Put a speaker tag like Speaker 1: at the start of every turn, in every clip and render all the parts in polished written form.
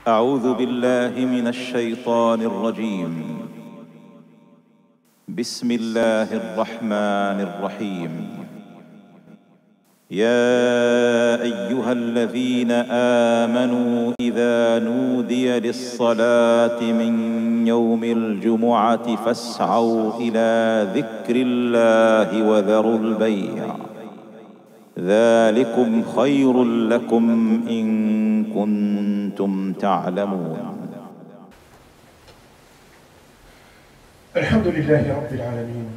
Speaker 1: أعوذ بالله من الشيطان الرجيم. بسم الله الرحمن الرحيم. يا أيها الذين آمنوا إذا نودي للصلاة من يوم الجمعة فاسعوا إلى ذكر الله وذروا البيع ذلكم خير لكم إن كنتم تعلمون.
Speaker 2: الحمد لله رب العالمين.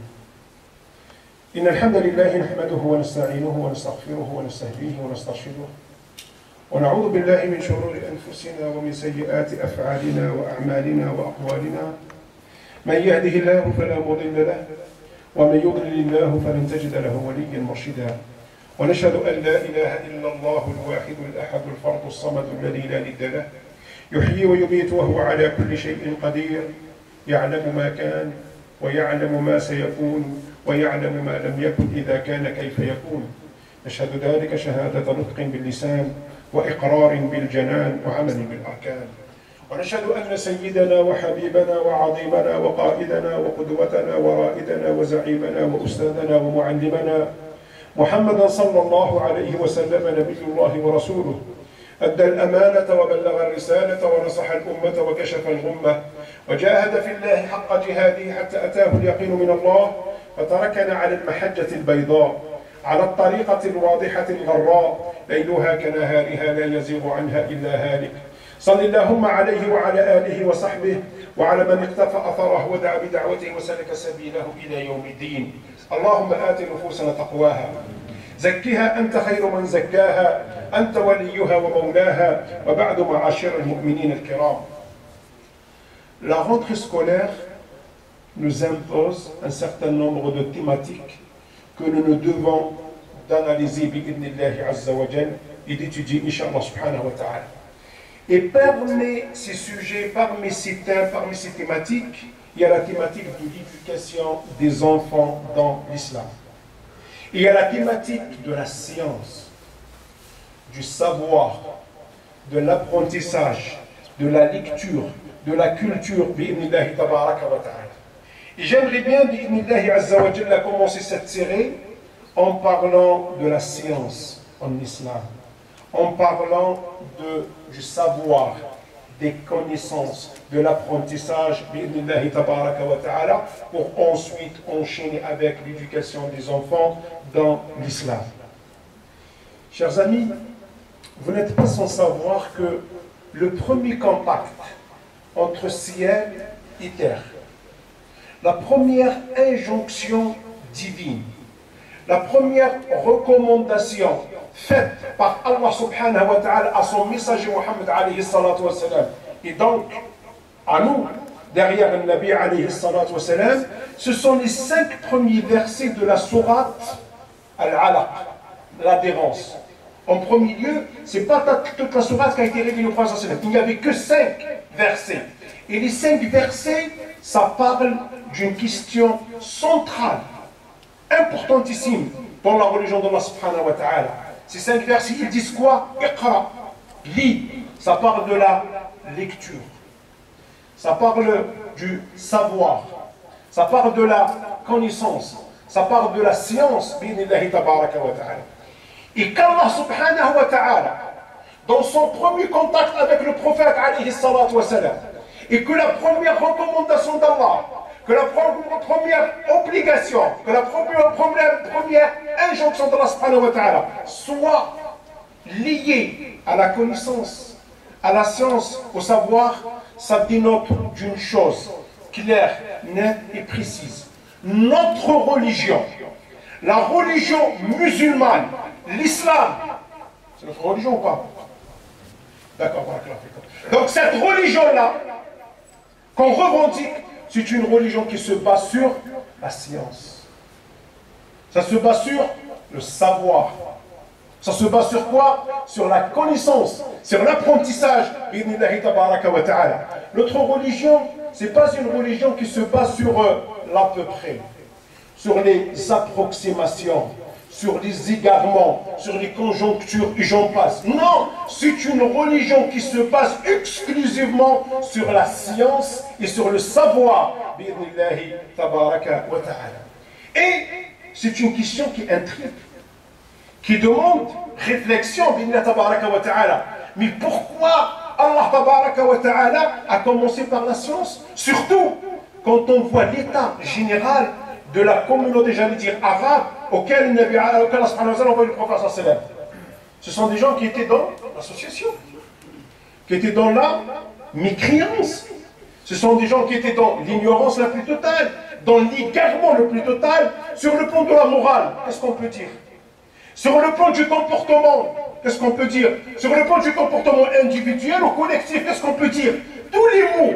Speaker 2: إن الحمد لله نحمده ونستعينه ونستغفره ونستهديه ونسترشده ونعوذ بالله من شرور أنفسنا ومن سيئات أفعالنا وأعمالنا وأقوالنا. من يهده الله فلا مضل له ومن يضلل الله فلن تجد له وليا مرشدا. ونشهد أن لا إله إلا الله الواحد الأحد الفرد الصمد الذي لا ند له يحيي ويميت وهو على كل شيء قدير. يعلم ما كان ويعلم ما سيكون ويعلم ما لم يكن إذا كان كيف يكون. نشهد ذلك شهادة نطق باللسان وإقرار بالجنان وعمل بالأركان. ونشهد أن سيدنا وحبيبنا وعظيمنا وقائدنا وقدوتنا ورائدنا وزعيمنا وأستاذنا ومعلمنا محمدا صلى الله عليه وسلم نبي الله ورسوله أدى الأمانة وبلغ الرسالة ونصح الأمة وكشف الغمة وجاهد في الله حق جهاده حتى أتاه اليقين من الله فتركنا على المحجة البيضاء على الطريقة الواضحة الغراء ليلها كنهارها لا يزيغ عنها إلا هالك. صل اللهم عليه وعلى آله وصحبه وعلى من اقتفى أثره ودعا بدعوته وسلك سبيله إلى يوم الدين. اللهم آت نفوسنا تقواها زكها أنت خير من زكاها أنت وليها ومولاها. وبعد معاشر المؤمنين الكرام. La rentrée scolaire nous impose un certain nombre de thématiques que nous devons d'analyser bi'idnillahi azza wa jal et d'étudier inch'Allah subhanahu wa ta'ala. Et parmi ces sujets, parmi ces thèmes, parmi ces thématiques, il y a la thématique de l'éducation des enfants dans l'islam. Il y a la thématique de la science, du savoir, de l'apprentissage, de la lecture, de la culture, bi'idnillahi tabaraka wa ta'ala. Et j'aimerais bien, bi'idnillahi azza wa jalla, commencer cette série en parlant de la science en islam, en parlant du savoir, des connaissances, de l'apprentissage, bi'idnillahi tabaraka wa ta'ala, pour ensuite enchaîner avec l'éducation des enfants dans l'islam. Chers amis, vous n'êtes pas sans savoir que le premier contact entre ciel et terre, la première injonction divine, la première recommandation faite par Allah subhanahu wa ta'ala à son messager Muhammad alayhi salatu wa salam, et donc à nous, derrière le Nabi alayhi salatu wa salam, ce sont les 5 premiers versets de la sourate Al-Alaq, l'adhérence. En premier lieu, ce n'est pas toute la sourate qui a été révélée au prophète sallallahu alayhi wa sallam. Il n'y avait que 5 versets. Et les 5 versets, ça parle d'une question centrale, importantissime dans la religion d'Allah subhanahu wa ta'ala. Ces 5 versets, ils disent quoi? Iqra, lis. Ça parle de la lecture. Ça parle du savoir. Ça parle de la connaissance. Ça parle de la science, bi'idnillahi tabaraka wa ta'ala. Et qu'Allah subhanahu wa ta'ala, dans son premier contact avec le prophète alayhi salatu wa salam, et que la première recommandation d'Allah, que la première obligation, que la première injonction d'Allah subhanahu wa ta'ala soit liée à la connaissance, à la science, au savoir, ça dénote d'une chose claire, nette et précise. Notre religion, la religion musulmane, l'islam, c'est notre religion ou pas? D'accord, voilà. Donc cette religion-là, qu'on revendique, c'est une religion qui se base sur la science. Ça se base sur le savoir. Ça se base sur quoi? Sur la connaissance, sur l'apprentissage. Notre religion, ce n'est pas une religion qui se base sur l'à peu près, sur les approximations, sur les égarements, sur les conjonctures, et j'en passe. Non, c'est une religion qui se base exclusivement sur la science et sur le savoir. Et c'est une question qui intrigue, qui demande réflexion. Mais pourquoi Allah a commencé par la science? Surtout quand on voit l'état général de la communauté, j'allais dire arabe, auquel Allah envoie le prophète sallam. Ce sont des gens qui étaient dans l'association, qui étaient dans la mécréance. Ce sont des gens qui étaient dans l'ignorance la plus totale, dans l'égarement le plus total, sur le plan de la morale. Qu'est-ce qu'on peut dire? Sur le plan du comportement, qu'est-ce qu'on peut dire? Sur le plan du comportement individuel ou collectif, qu'est-ce qu'on peut dire? Tous les mots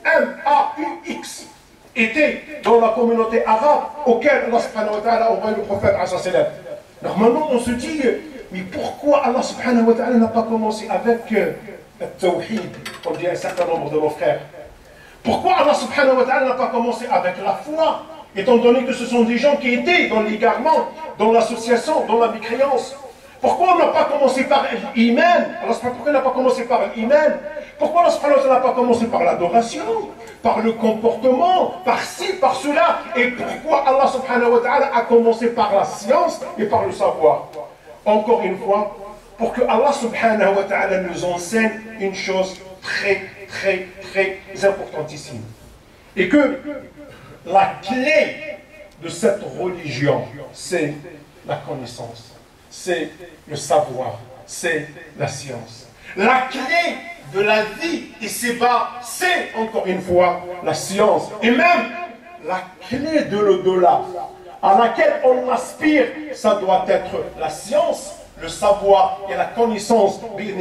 Speaker 2: M-A-U-X étaient dans la communauté arabe auquel Allah subhanahu wa ta'ala a envoyé le prophète. Normalement, on se dit, mais pourquoi Allah subhanahu wa ta'ala n'a pas commencé avec le tawhid, comme dit un certain nombre de nos frères? Pourquoi Allah subhanahu wa ta'ala n'a pas commencé avec la foi, étant donné que ce sont des gens qui étaient dans l'égarement, dans l'association, dans la mécréance? Pourquoi on n'a pas commencé par l'iman? Pourquoi on n'a pas commencé par l'iman? Pourquoi Allah n'a pas commencé par l'adoration, par le comportement, par ci, par cela? Et pourquoi Allah subhanahu wa ta'ala a commencé par la science et par le savoir? Encore une fois, pour que Allah subhanahu wa ta'ala nous enseigne une chose très importantissime. Et que la clé de cette religion, c'est la connaissance, c'est le savoir, c'est la science. La clé de la vie ici-bas, c'est encore une fois la science. Et même la clé de l'au-delà, à laquelle on aspire, ça doit être la science, le savoir et la connaissance.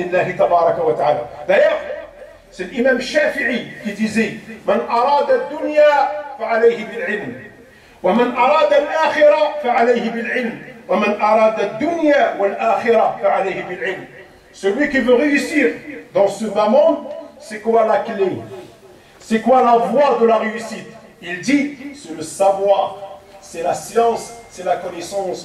Speaker 2: D'ailleurs, c'est l'imam Shafi'i qui disait Man arada ad-dunya fa'alayhi bil-ilm wa man arada al-akhirah fa'alayhi bil-ilm wa man arada ad-dunya wal-akhirah fa'alayhi bil-ilm. Celui qui veut réussir dans ce bas monde, c'est quoi la clé? C'est quoi la voie de la réussite? Il dit, c'est le savoir, c'est la science, c'est la connaissance.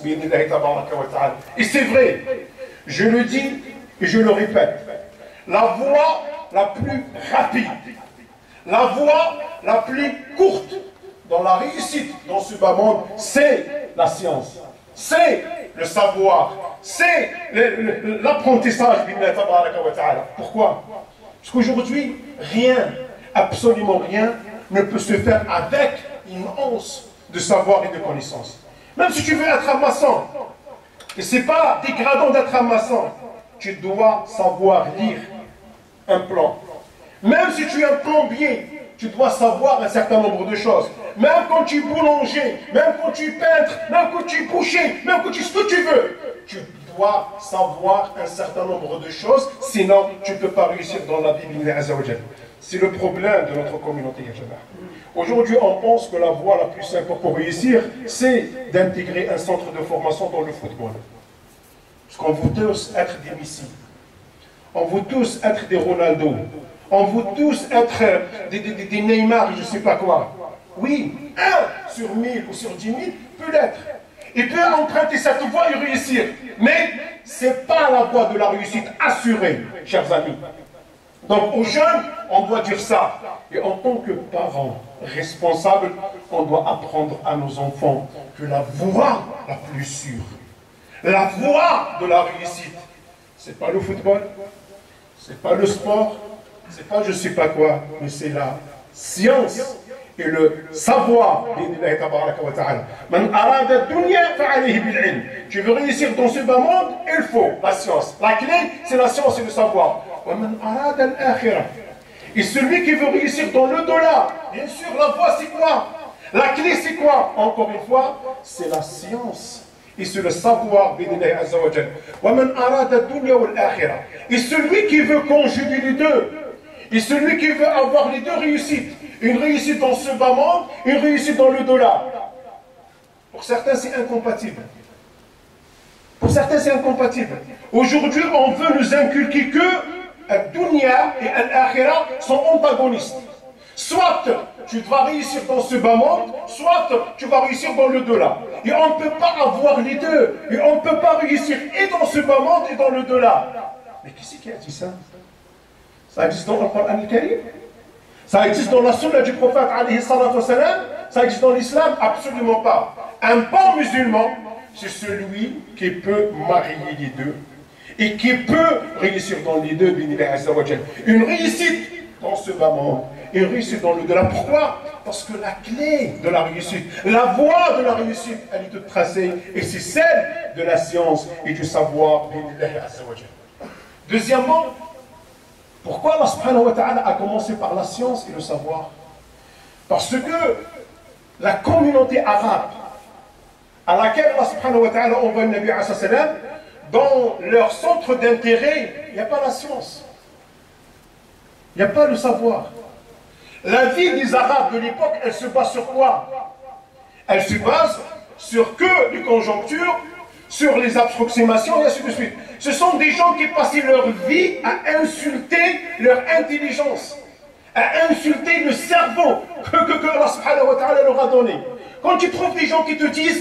Speaker 2: Et c'est vrai, je le dis et je le répète, la voie la plus rapide, la voie la plus courte dans la réussite dans ce bas monde, c'est la science, c'est le savoir, c'est l'apprentissage. Pourquoi? Parce qu'aujourd'hui, rien, absolument rien, ne peut se faire avec une once de savoir et de connaissance. Même si tu veux être un maçon, et ce n'est pas dégradant d'être un maçon, tu dois savoir lire un plan. Même si tu es un plombier, tu dois savoir un certain nombre de choses. Même quand tu es boulanger, même quand tu es peintre, même quand tu es boucher, même quand tu es ce que tu veux, tu dois savoir un certain nombre de choses, sinon tu ne peux pas réussir dans la vie. C'est le problème de notre communauté. Aujourd'hui, on pense que la voie la plus simple pour réussir, c'est d'intégrer un centre de formation dans le football. Parce qu'on veut tous être des Messi, on veut tous être des Ronaldo, on veut tous être des Neymar, je ne sais pas quoi. Oui, 1 sur 1000 ou sur 10 000 peut l'être. Il peut emprunter cette voie et réussir. Mais ce n'est pas la voie de la réussite assurée, chers amis. Donc aux jeunes, on doit dire ça. Et en tant que parents responsables, on doit apprendre à nos enfants que la voie la plus sûre, la voie de la réussite, ce n'est pas le football, ce n'est pas le sport, ce n'est pas je ne sais pas quoi, mais c'est la science et le savoir. Tu veux réussir dans ce bas monde, il faut la science. La clé, c'est la science et le savoir. Et celui qui veut réussir dans le dollar, bien sûr, la voie c'est quoi? La clé c'est quoi? Encore une fois, c'est la science et c'est le savoir. Et celui qui veut conjuguer les deux, et celui qui veut avoir les deux réussites, une réussite dans ce bas monde, une réussite dans le dollar. Pour certains, c'est incompatible. Pour certains, c'est incompatible. Aujourd'hui, on veut nous inculquer que le dunya et l'akhirah sont antagonistes. Soit tu vas réussir dans ce bas monde, soit tu vas réussir dans le delà. Et on ne peut pas avoir les deux. Et on ne peut pas réussir et dans ce bas monde et dans le delà. Mais qui c'est qui a dit ça? Ça existe dans le Coran al-Karim? Ça existe dans la sunna du prophète alayhi salatu wassalam? Ça existe dans l'islam? Absolument pas. Un bon musulman, c'est celui qui peut marier les deux et qui peut réussir dans les deux, une réussite dans ce bas monde et une réussite dans le delà. Pourquoi? Parce que la clé de la réussite, la voie de la réussite, elle est toute tracée et c'est celle de la science et du savoir. Deuxièmement, pourquoi Allah subhanahu wa ta'ala a commencé par la science et le savoir? Parce que la communauté arabe à laquelle Allah subhanahu wa ta'ala envoie le Nabi alayhi salam, dans leur centre d'intérêt, il n'y a pas la science. Il n'y a pas le savoir. La vie des Arabes de l'époque, elle se base sur quoi? Elle se base sur que les conjonctures, sur les approximations et ainsi de suite. Ce sont des gens qui passaient leur vie à insulter leur intelligence, à insulter le cerveau que Allah subhanahu wa ta'ala leur a donné. Quand tu trouves des gens qui te disent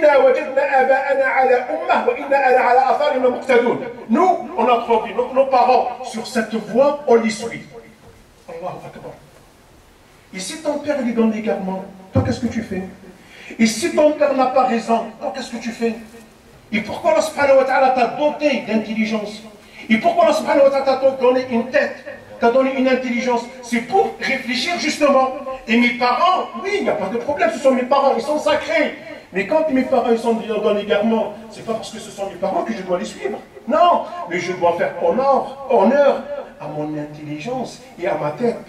Speaker 2: nous, on a trouvé nos parents sur cette voie, on les suit. Allahu Akbar. Et si ton père lui donne l'égarement, toi qu'est-ce que tu fais? Et si ton père n'a pas raison, toi qu'est-ce que tu fais? Et pourquoi Allah subhanahu wa ta'ala t'a doté d'intelligence? Et pourquoi Allah subhanahu wa ta'ala t'a donné une tête, t'a donné une intelligence? C'est pour réfléchir justement. Et mes parents, oui, il n'y a pas de problème, ce sont mes parents, ils sont sacrés. Mais quand mes parents ils sont dans l'égarement, c'est pas parce que ce sont mes parents que je dois les suivre. Non, mais je dois faire honneur à mon intelligence et à ma tête.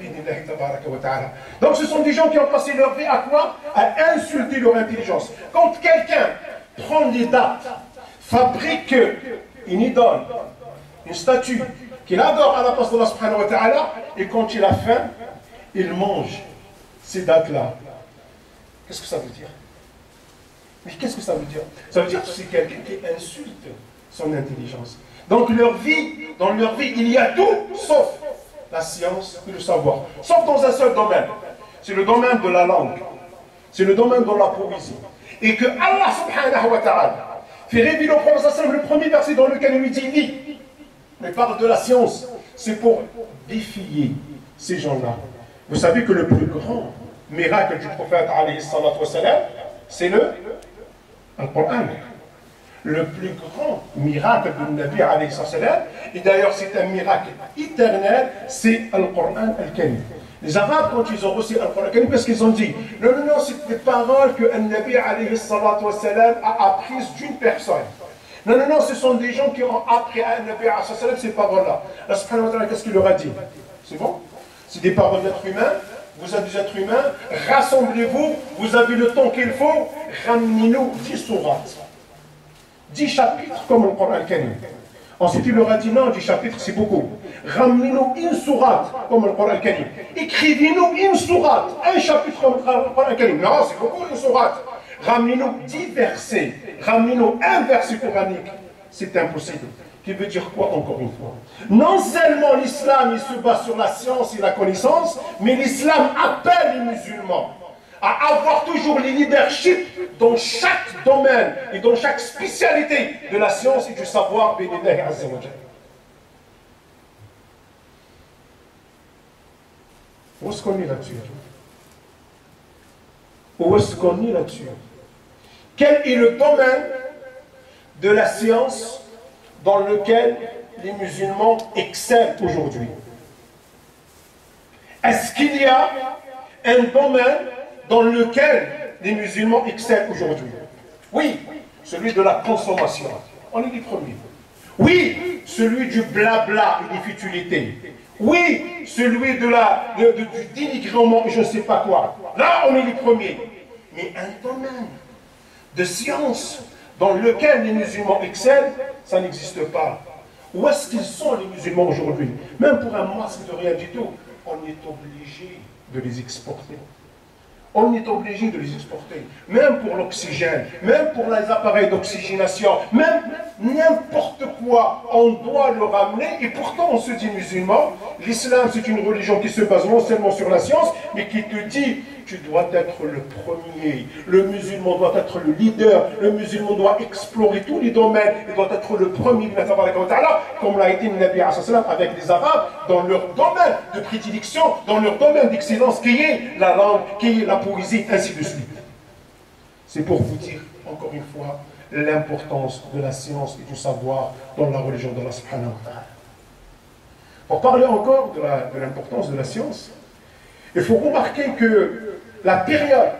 Speaker 2: Donc ce sont des gens qui ont passé leur vie à quoi? À insulter leur intelligence. Quand quelqu'un prend des dates, fabrique une idole, une statue, qu'il adore à la place d'Allah subhanahu wa ta'ala, et quand il a faim, il mange ces dates-là. Qu'est-ce que ça veut dire? Mais qu'est-ce que ça veut dire? Ça veut dire que c'est quelqu'un qui insulte son intelligence. Donc dans leur vie, il y a tout sauf la science et le savoir. Sauf dans un seul domaine. C'est le domaine de la langue. C'est le domaine de la poésie. Et que Allah subhanahu wa ta'ala fait révéler au prophète le premier verset dans lequel il lui dit lis. Mais parle de la science. C'est pour défier ces gens-là. Vous savez que le plus grand miracle du prophète alayhi salatu wassalam, c'est le Coran. Le plus grand miracle de Nabi alayhi salam, et d'ailleurs c'est un miracle éternel, c'est le Coran al-Karim. Les Arabes, quand ils ont reçu le Coran al-Karim, qu'est-ce qu'ils ont dit? Non, non, non, c'est des paroles que Nabi alayhi salam a apprises d'une personne. Non, non, non, ce sont des gens qui ont appris à Nabi alayhi salam ces paroles-là. Allah subhanahu wa ta'ala, qu'est-ce qu'il leur a dit? C'est bon? C'est des paroles d'êtres humains. Vous êtes des êtres humains, rassemblez-vous, vous avez le temps qu'il faut, ramenez-nous 10 sourates. 10 chapitres comme le Coran al-Karim. Ensuite, il leur a dit non, 10 chapitres c'est beaucoup. Ramenez-nous une sourate comme le Coran al-Karim. Écrivez-nous une sourate, un chapitre comme le Coran al-Karim. Non, c'est beaucoup une sourate. Ramenez-nous 10 versets. Ramenez-nous un verset coranique. C'est impossible. Qui veut dire quoi encore une fois? Non seulement l'islam il se base sur la science et la connaissance, mais l'islam appelle les musulmans à avoir toujours les leaderships dans chaque domaine et dans chaque spécialité de la science et du savoir. Où est-ce qu'on est là-dessus? Où est-ce qu'on est là-dessus? Quel est le domaine de la science dans lequel les musulmans excellent aujourd'hui? Est-ce qu'il y a un domaine dans lequel les musulmans excellent aujourd'hui? Oui, celui de la consommation. On est les premiers. Oui, celui du blabla et des futilités. Oui, celui du dénigrement et je ne sais pas quoi. Là, on est les premiers. Mais un domaine de science dans lequel les musulmans excellent, ça n'existe pas. Où est-ce qu'ils sont les musulmans aujourd'hui? Même pour un masque de rien du tout, on est obligé de les exporter. On est obligé de les exporter, même pour l'oxygène, même pour les appareils d'oxygénation, même n'importe quoi, on doit le ramener. Et pourtant, on se dit musulman. L'islam, c'est une religion qui se base non seulement sur la science, mais qui te dit, tu dois être le premier. Le musulman doit être le leader. Le musulman doit explorer tous les domaines. Il doit être le premier, comme l'a été le Nabi avec les Arabes, dans leur domaine de prédilection, dans leur domaine d'excellence, qui est la langue, qui est la poésie, ainsi de suite. C'est pour vous dire, encore une fois, l'importance de la science et du savoir dans la religion d'Allah subhanahu wa ta'ala. Pour parler encore de l'importance de la science, il faut remarquer que la période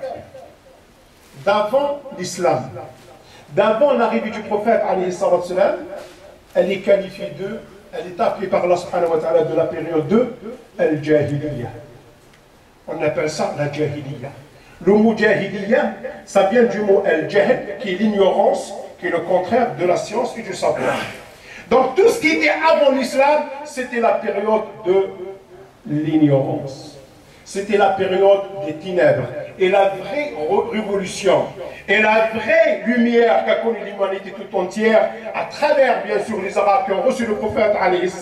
Speaker 2: d'avant l'islam, d'avant l'arrivée du prophète, elle est qualifiée elle est appelée par Allah subhanahu wa ta'ala de la période de Al-Jahiliyyah. On appelle ça la Jahiliyyah. Le mot Jahiliyyah, ça vient du mot Al-Jahl, qui est l'ignorance, qui est le contraire de la science et du savoir. Donc tout ce qui était avant l'islam, c'était la période de l'ignorance. C'était la période des ténèbres. Et la vraie révolution, et la vraie lumière qu'a connue l'humanité tout entière, à travers bien sûr les Arabes qui ont reçu le prophète,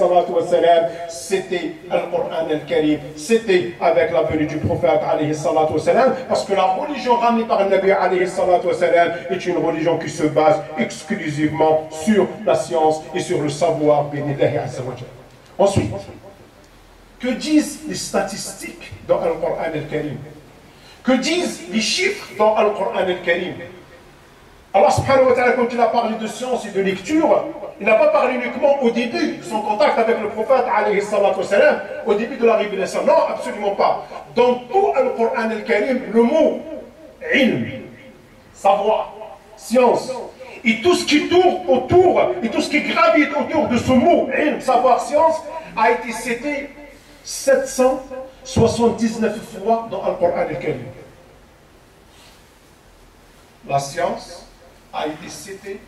Speaker 2: c'était Al-Qur'an Al-Karim, c'était avec la venue du prophète, parce que la religion ramenée par le Nabi est une religion qui se base exclusivement sur la science et sur le savoir. Ensuite, que disent les statistiques dans Al-Qur'an Al-Karim? Que disent les chiffres dans Al-Qur'an Al-Karim? Allah subhanahu wa ta'ala, quand il a parlé de science et de lecture, il n'a pas parlé uniquement au début de son contact avec le prophète, au début de la révélation. Non, absolument pas. Dans tout Al-Qur'an Al-Karim, le mot ilm, savoir, science, et tout ce qui tourne autour, et tout ce qui gravite autour de ce mot ilm, savoir, science, a été cité 779 fois dans Al-Qur'an Al-Karim. La science a été citée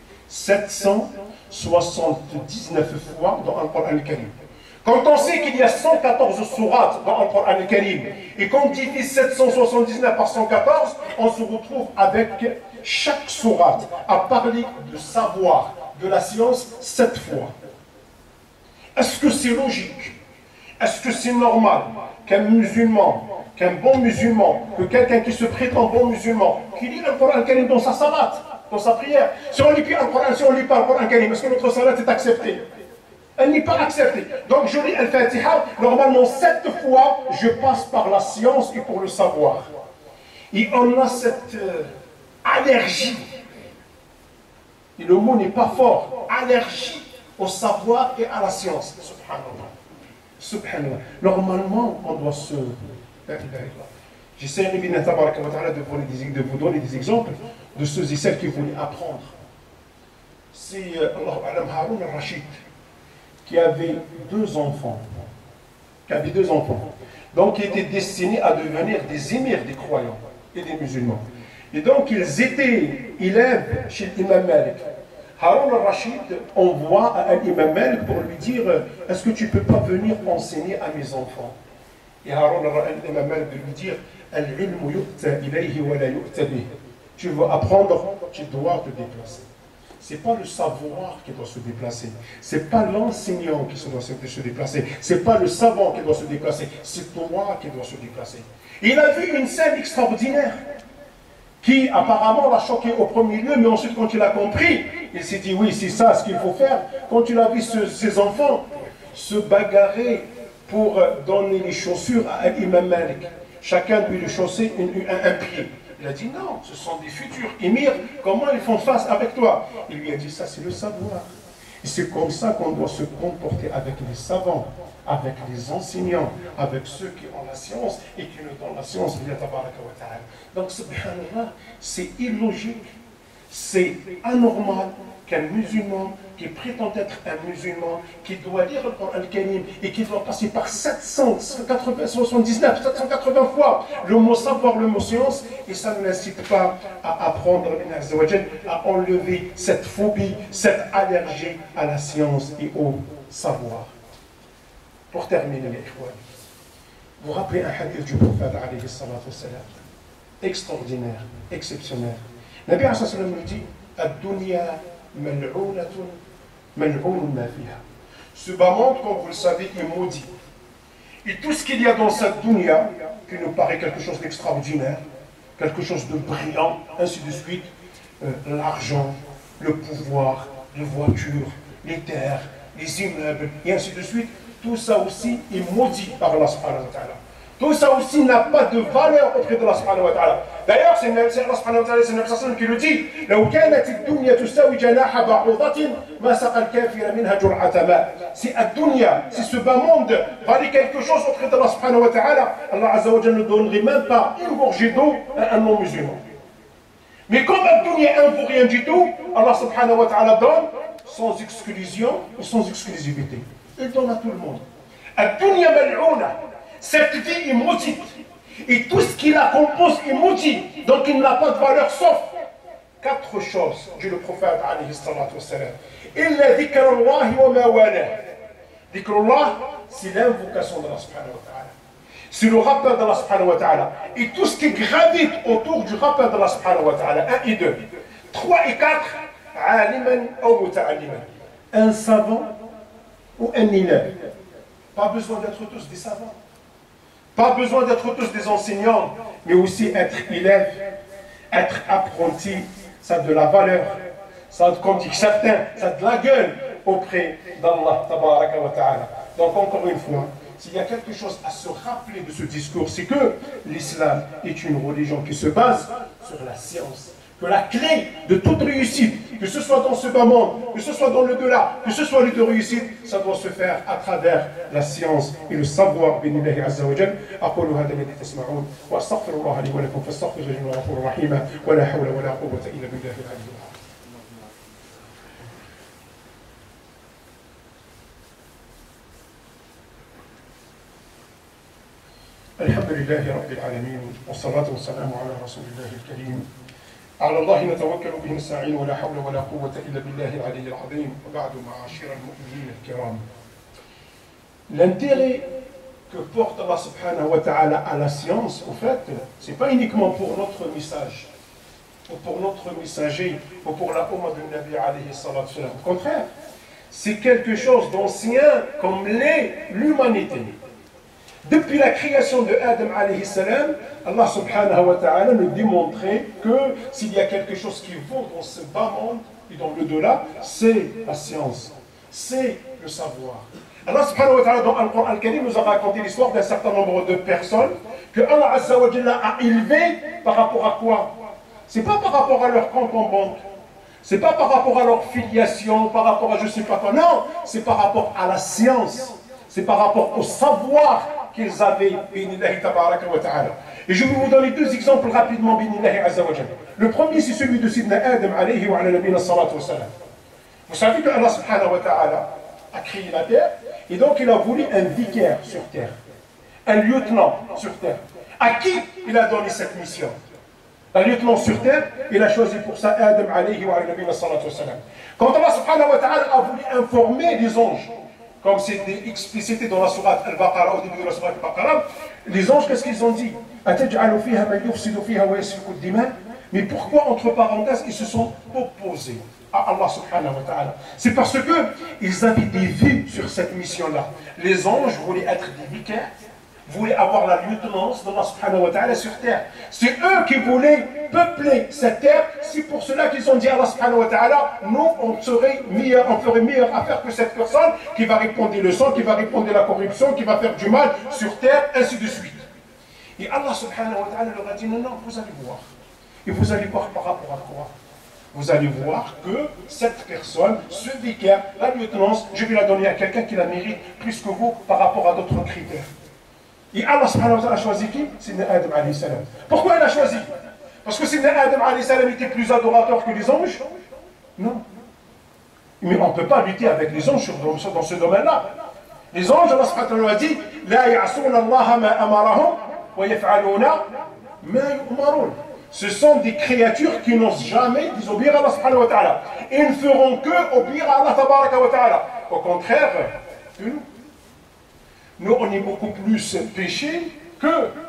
Speaker 2: 779 fois dans Al-Qur'an Al-Karim. Quand on sait qu'il y a 114 sourates dans Al-Qur'an Al-Karim, et qu'on divise 779 par 114, on se retrouve avec chaque sourate à parler de savoir, de la science, 7 fois. Est-ce que c'est logique? Est-ce que c'est normal qu'un musulman, qu'un bon musulman, que quelqu'un qui se prétend bon musulman, qui lit le Coran Karim dans sa salat, dans sa prière, si on lit pas le Coran Karim, est-ce que notre salat est acceptée? Elle n'est pas acceptée. Donc je lis Al-Fatiha, normalement 7 fois, je passe par la science et pour le savoir. Et on a cette allergie, et le mot n'est pas fort, allergie au savoir et à la science. Subhanallah. Subhanallah. Normalement, on doit se... J'essaie de vous donner des exemples de ceux et celles qui voulaient apprendre. C'est Haroun al-Rashid qui avait 2 enfants. Donc, qui étaient destinés à devenir des émirs des croyants et des musulmans. Et donc, ils étaient élèves chez l'imam Malik. Haroun al-Rashid envoie à l'imam Malik pour lui dire « Est-ce que tu ne peux pas venir enseigner à mes enfants ?» Et Haroun al-Imam Malik lui dire « Al-ilmu yu'ta ilayhi wa la yu'ta bih » Tu veux apprendre, tu dois te déplacer. Ce n'est pas le savoir qui doit se déplacer. Ce n'est pas l'enseignant qui doit se déplacer. Ce n'est pas le savant qui doit se déplacer. C'est toi qui dois se déplacer. Et il a vu une scène extraordinaire qui apparemment l'a choqué au premier lieu, mais ensuite quand il a compris, il s'est dit oui, c'est ça ce qu'il faut faire. Quand il a vu ses enfants se bagarrer pour donner les chaussures à l'imam Malik, chacun lui chaussait un pied. Il a dit non, ce sont des futurs émirs, comment ils font face avec toi? Il lui a dit ça, c'est le savoir. Et c'est comme ça qu'on doit se comporter avec les savants, avec les enseignants, avec ceux qui ont la science et qui nous donnent la science. Donc, subhanallah, c'est illogique, c'est anormal qu'un musulman qui prétend être un musulman, qui doit lire le Coran Al-Karim et qui doit passer par 780 fois le mot savoir, le mot science, et ça ne l'incite pas à apprendre, à enlever cette phobie, cette allergie à la science et au savoir. Pour terminer, les frères, vous rappelez un hadith du prophète, alayhi salatu wassalam. extraordinaire, exceptionnel. Nabi sallallahu alayhi wa sallam nous dit Ad-dunya mal'ounatun mal'ounun ma fiha. Ce bas monde, comme vous le savez, est maudit. Et tout ce qu'il y a dans cette dunya, qui nous paraît quelque chose d'extraordinaire, quelque chose de brillant, ainsi de suite, l'argent, le pouvoir, les voitures, les terres, les immeubles, et ainsi de suite, tout ça aussi est maudit par Allah subhanahu wa ta'ala. Tout ça aussi n'a pas de valeur auprès de Allah subhanahu wa ta'ala. D'ailleurs, c'est Allah subhanahu wa ta'ala, c'est Nabi sallam qui le dit لو كانت الدنيا تساوي جناح بعوضة ما سقى الكافر منها جرعة ماء. Si الدنيا, si ce bas monde valait quelque chose auprès de Allah subhanahu wa ta'ala, Allah azza wa jalla ne donnerait même pas une gorgée d'eau à un non-musulman. Mais comme الدنيا ne vaut rien du tout, Allah subhanahu wa ta'ala donne sans exclusion et sans exclusivité. Il donne à tout le monde. الدنيا ملعونة. Cette vie est maudite. Et tout ce qui la compose est maudit. Donc il n'a pas de valeur sauf 4 choses, dit le prophète alayhi salatu wassalam. Illa dhikrullah wa ma wala. Dhikrullah, c'est l'invocation d'Allah subhanahu wa ta'ala. C'est le rappel d'Allah subhanahu wa ta'ala. Et tout ce qui gravite autour du rappel d'Allah subhanahu wa ta'ala. 1 et 2. 3 et 4. Aliman ou muta'alliman. Un savant ou un élève. Pas besoin d'être tous des savants. Pas besoin d'être tous des enseignants, mais aussi être élève, être apprenti, ça a de la valeur, ça a, comme dit certains, ça a de la gueule auprès d'Allah tabaraka wa ta'ala. Donc encore une fois, s'il y a quelque chose à se rappeler de ce discours, c'est que l'islam est une religion qui se base sur la science. Que la clé de toute réussite, que ce soit dans ce bas monde, que ce soit dans le delà, que ce soit les deux réussites, ça doit se faire à travers la science et le savoir. Binillahi azza wa jal. أقول هذا الذي تسمعون وأستغفر الله لي ولكم فاستغفروه إنه غفور رحيم ولا حول ولا قوة إلا بالله العلي العظيم. الحمد لله رب العالمين والصلاة والسلام على رسول الله الكريم. على الله نتوكل به نستعين ولا حول ولا قوة إلا بالله العلي العظيم. وبعد معاشر المؤمنين الكرام. L'intérêt que porte Allah subhanahu wa ta'ala à la science, au fait, c'est pas uniquement pour notre message, ou pour notre messager, ou pour la Ummah du Nabi alayhi salatu salam. Au contraire, c'est quelque chose d'ancien comme l'est l'humanité. Depuis la création de Adam alayhi salam, Allah subhanahu wa ta'ala nous démontrait que s'il y a quelque chose qui vaut dans ce bas monde et dans le delà, c'est la science, c'est le savoir. Allah subhanahu wa ta'ala dans Al-Qur'an al-Karim nous a raconté l'histoire d'un certain nombre de personnes que Allah azza wa jalla a élevées par rapport à quoi? C'est pas par rapport à leur compte en banque, c'est pas par rapport à leur filiation, par rapport à je sais pas quoi, non, c'est par rapport à la science, c'est par rapport au savoir qu'ils avaient, binillahi tabaraka wa ta'ala. Et je vais vous donner 2 exemples rapidement, binillahi azza wa jalla. Le premier, c'est celui de Sidna Adam alayhi wa ala nabina salatu wa salam. Vous savez que Allah subhanahu wa ta'ala a créé la terre, et donc il a voulu un vicaire sur terre, un lieutenant sur terre. À qui il a donné cette mission? Un lieutenant sur terre, il a choisi pour ça Adam alayhi wa ala nabina salatu wa salam. Quand Allah subhanahu wa ta'ala a voulu informer les anges, comme c'était explicité dans la sourate Al-Baqarah, au début de la sourate Al-Baqarah, les anges, qu'est-ce qu'ils ont dit? Mais pourquoi, entre parenthèses, ils se sont opposés à Allah subhanahu wa ta'ala? C'est parce qu'ils avaient des vues sur cette mission-là. Les anges voulaient être des vicaires, voulaient avoir la lieutenance d'Allah subhanahu wa ta'ala sur terre. C'est eux qui voulaient peupler cette terre. C'est pour cela qu'ils ont dit à Allah subhanahu wa ta'ala, nous on ferait meilleure affaire que cette personne qui va répandre le sang, qui va répandre la corruption, qui va faire du mal sur terre, ainsi de suite. Et Allah subhanahu wa ta'ala leur a dit, non, non, vous allez voir. Et vous allez voir par rapport à quoi? Vous allez voir que cette personne, ce vicaire, la lieutenance, je vais la donner à quelqu'un qui la mérite plus que vous par rapport à d'autres critères. Et Allah subhanahu wa ta'ala a choisi qui? Sidna Adam alayhi salam. Pourquoi il a choisi? Parce que Sidna Adam alayhi salam était plus adorateur que les anges? Non. Mais on ne peut pas lutter avec les anges dans ce domaine-là. Les anges, Allah subhanahu wa ta'ala a dit La ya'asuna Allah ma amarahum wa yaf'aluna ma yu'marun. Ce sont des créatures qui n'osent jamais désobéir à Allah subhanahu wa ta'ala. Ils ne feront que obéir à Allah tabaraka wa ta'ala. Au contraire que nous. Nous, on est beaucoup plus péchés que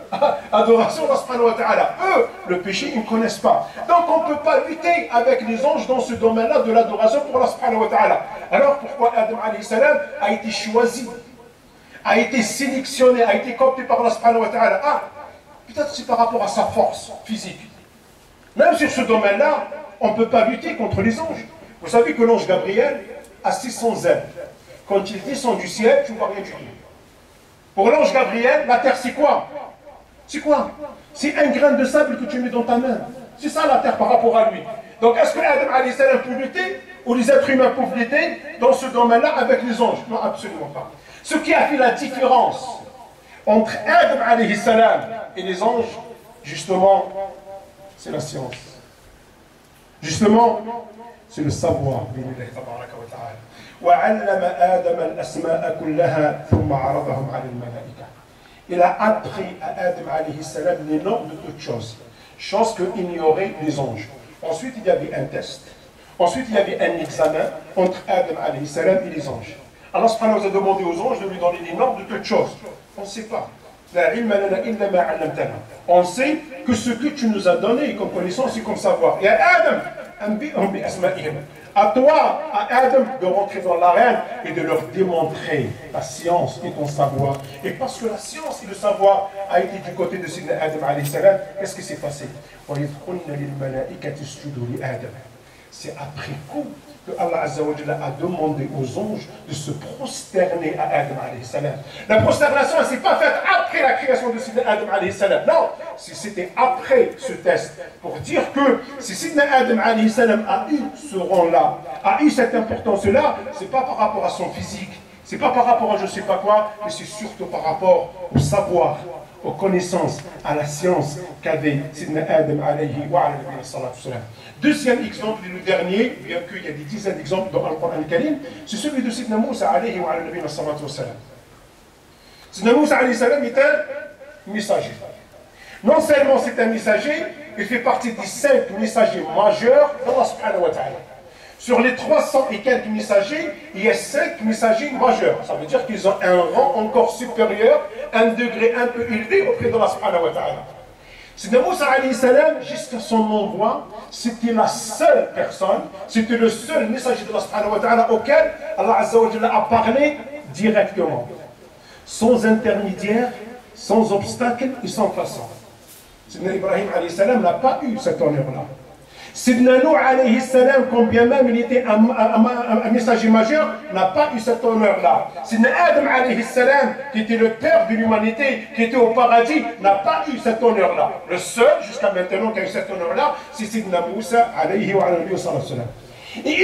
Speaker 2: adoration d'Allah subhanahu wa ta'ala. Eux, le péché, ils ne connaissent pas. Donc on ne peut pas lutter avec les anges dans ce domaine-là de l'adoration pour Allah subhanahu wa ta'ala. Alors pourquoi Adam alayhi salam a été choisi, a été sélectionné, a été coopté par Allah subhanahu wa ta'ala? Ah, peut-être c'est par rapport à sa force physique. Même sur ce domaine-là, on ne peut pas lutter contre les anges. Vous savez que l'ange Gabriel a 600 ailes. Quand il descend du ciel, tu ne vois rien du tout. Pour l'ange Gabriel, la terre c'est quoi? C'est quoi? C'est un grain de sable que tu mets dans ta main. C'est ça la terre par rapport à lui. Donc est-ce que Adam alayhi salam peut lutter, ou les êtres humains peuvent lutter dans ce domaine-là avec les anges? Non, absolument pas. Ce qui a fait la différence entre Adam alayhi salam et les anges, justement, c'est la science. Justement, c'est le savoir. Il a appris à Adam alayhi salam l'énorme de toutes choses, chose que ignoraient les anges. Ensuite, il y avait un test. Ensuite, il y avait un examen entre Adam alayhi salam et les anges. Allah subhanahu wa ta'ala a demandé aux anges de lui donner l'énorme de toutes choses. On ne sait pas. On sait que ce que tu nous as donné comme connaissance et comme savoir. Et à Adam, à toi, à Adam, de rentrer dans l'arène et de leur démontrer la science et ton savoir. Et parce que la science et le savoir a été du côté de Sidna Adam alayhi salam, qu'est-ce qui s'est passé? C'est après coup que Allah Azza wa Jalla a demandé aux anges de se prosterner à Adam alayhi salam. La prosternation, elle ne s'est pas faite après la création de Sidna Adam alayhi salam. Non, c'était après ce test. Pour dire que si Sidna Adam alayhi salam a eu ce rang-là, a eu cette importance-là, ce n'est pas par rapport à son physique, ce n'est pas par rapport à je ne sais pas quoi, mais c'est surtout par rapport au savoir, aux connaissances, à la science qu'avait Sidna Adam alayhi wa salam. Deuxième exemple, et le dernier, bien qu'il y a des dizaines d'exemples dans le Coran al-Karim, c'est celui de Sidna Moussa alayhi wa salam. Sidna Moussa alayhi salam est un messager. Non seulement c'est un messager, il fait partie des 5 messagers majeurs d'Allah subhanahu wa ta'ala. Sur les 300 et quelques messagers, il y a 5 messagers majeurs. Ça veut dire qu'ils ont un rang encore supérieur, un degré un peu élevé auprès d'Allah subhanahu wa ta'ala. Sidna Moussa alayhi salam, jusqu'à son envoi, c'était la seule personne, c'était le seul messager d'Allah subhanahu wa ta'ala auquel Allah Azza wa Jalla a parlé directement. Sans intermédiaire, sans obstacle et sans façon. Sidna Ibrahim alayhi salam n'a pas eu cet honneur-là. Sidna Nuh alayhi salam, combien même il était un messager majeur, n'a pas eu cet honneur-là. Sidna Adam alayhi salam, qui était le père de l'humanité, qui était au paradis, n'a pas eu cet honneur-là. Le seul, jusqu'à maintenant, qui a eu cet honneur-là, c'est Sidna Moussa alayhi salam. Et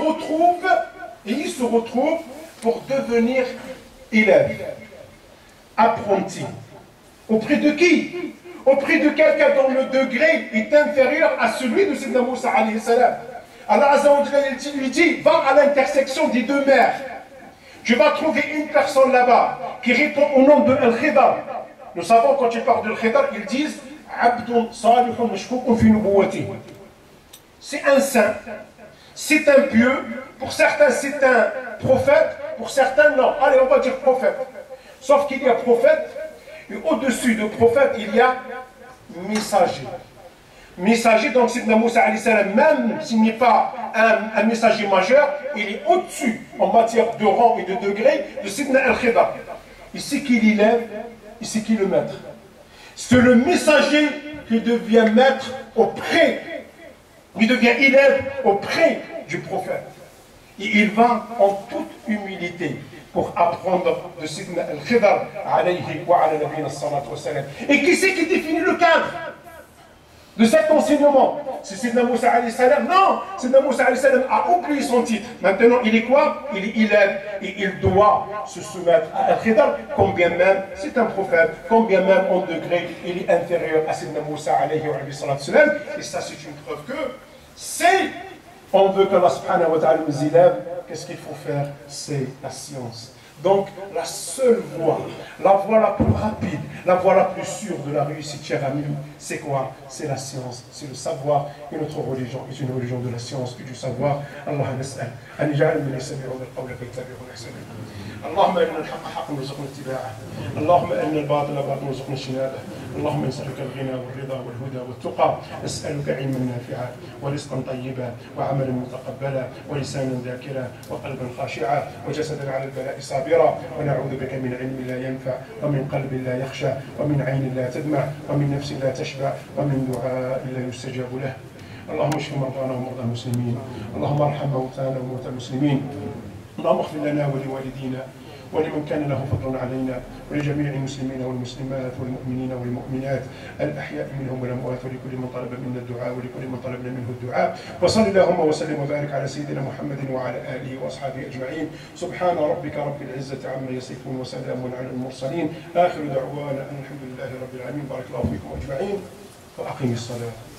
Speaker 2: il se retrouve pour devenir élève, apprenti. Auprès de qui? Auprès de quelqu'un dont le degré est inférieur à celui de Sidna Moussa alayhi salam. Allah Azza wa Jalla lui dit, va à l'intersection des 2 mers. Tu vas trouver une personne là-bas qui répond au nom de Al-Khidar. Nous savons quand ils parlent de Al-Khidar, ils disent Abdun salihun mashkoukun fi nubuwati. C'est un saint, c'est un pieux. Pour certains, c'est un prophète. Pour certains, non. Allez, on va dire prophète. Sauf qu'il y a prophète. Et au-dessus de prophète, il y a messager. Messager, donc Sidna Moussa alayhi salam, même s'il n'est pas un messager majeur, il est au-dessus en matière de rang et de degré de Sidna al-Khidar. Ici qu'il élève, ici qu'il le maître. C'est le messager qui devient maître auprès, il devient élève auprès du prophète. Et il va en toute humilité pour apprendre de Sidna al-Khidar alayhi wa ala nabiyina salatu wa salam. Et qui c'est qui définit le cadre de cet enseignement? C'est Sidna Moussa alayhi salam? Non, Sidna Moussa alayhi salam a oublié son titre. Maintenant, il est quoi? Il est élève et il doit se soumettre à al-Khidar, combien même c'est un prophète, combien même en degré il est inférieur à Sidna Moussa alayhi wa salam. Et ça, c'est une preuve que c'est on veut qu'Allah subhanahu wa ta'ala nous élève, qu'est-ce qu'il faut faire? C'est la science. Donc, la seule voie, la voie la plus rapide, la voie la plus sûre de la réussite, chers amis, c'est quoi? C'est la science, c'est le savoir. Et notre religion est une religion de la science et du savoir. Allah nas'al, an yaj'al min yastami'una al-qawla fayattabi'una ahsana. اللهم ارنا الحق حقا وارزقنا اتباعه اللهم ارنا الباطل باطلا وارزقنا اجتنابه اللهم نسألك الغنى والرضا والهدى والتقى، نسألك علما نافعا ورزقا طيبا وعملا متقبلا ولسانا ذاكرا وقلبا خاشعا وجسدا على البلاء صابرا، ونعوذ بك من علم لا ينفع ومن قلب لا يخشى ومن عين لا تدمع ومن نفس لا تشبع ومن دعاء لا يستجاب له. اللهم اشف مرضانا ومرضى المسلمين، اللهم ارحم موتانا وموتى المسلمين، اللهم اغفر لنا ولوالدينا ولمن كان له فضل علينا ولجميع المسلمين والمسلمات والمؤمنين والمؤمنات الأحياء منهم والأموات، ولكل من طلب منا الدعاء ولكل من طلبنا منه الدعاء. وصل اللهم وسلم وبارك على سيدنا محمد وعلى آله وأصحابه أجمعين. سبحان ربك رب العزة عما يصفون وسلام على المرسلين، آخر دعوانا أن الحمد لله رب العالمين. بارك الله فيكم أجمعين وأقم الصلاة.